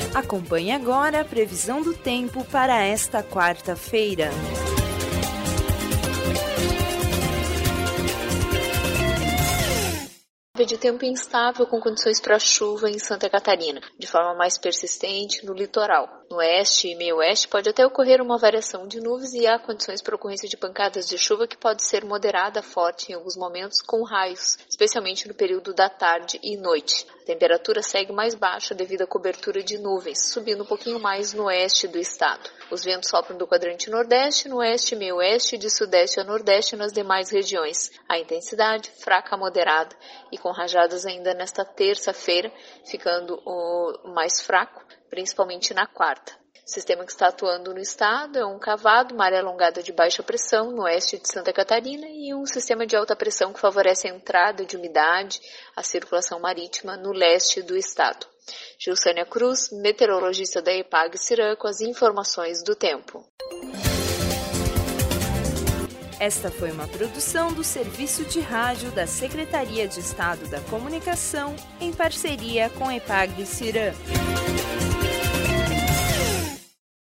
Acompanhe agora a previsão do tempo para esta quarta-feira. De tempo instável com condições para chuva em Santa Catarina, de forma mais persistente no litoral. No oeste e meio oeste pode até ocorrer uma variação de nuvens e há condições para ocorrência de pancadas de chuva que pode ser moderada a forte em alguns momentos com raios, especialmente no período da tarde e noite. A temperatura segue mais baixa devido à cobertura de nuvens, subindo um pouquinho mais no oeste do estado. Os ventos sopram do quadrante nordeste, no oeste e meio oeste, de sudeste a nordeste nas demais regiões. A intensidade fraca a moderada e com rajadas ainda nesta terça-feira, ficando o mais fraco, principalmente na quarta. O sistema que está atuando no estado é um cavado, uma área alongada de baixa pressão no oeste de Santa Catarina e um sistema de alta pressão que favorece a entrada de umidade, a circulação marítima no leste do estado. Gilsânia Cruz, meteorologista da EPAG-CIRAM, com as informações do tempo. Esta foi uma produção do Serviço de Rádio da Secretaria de Estado da Comunicação, em parceria com EPAG-CIRAM.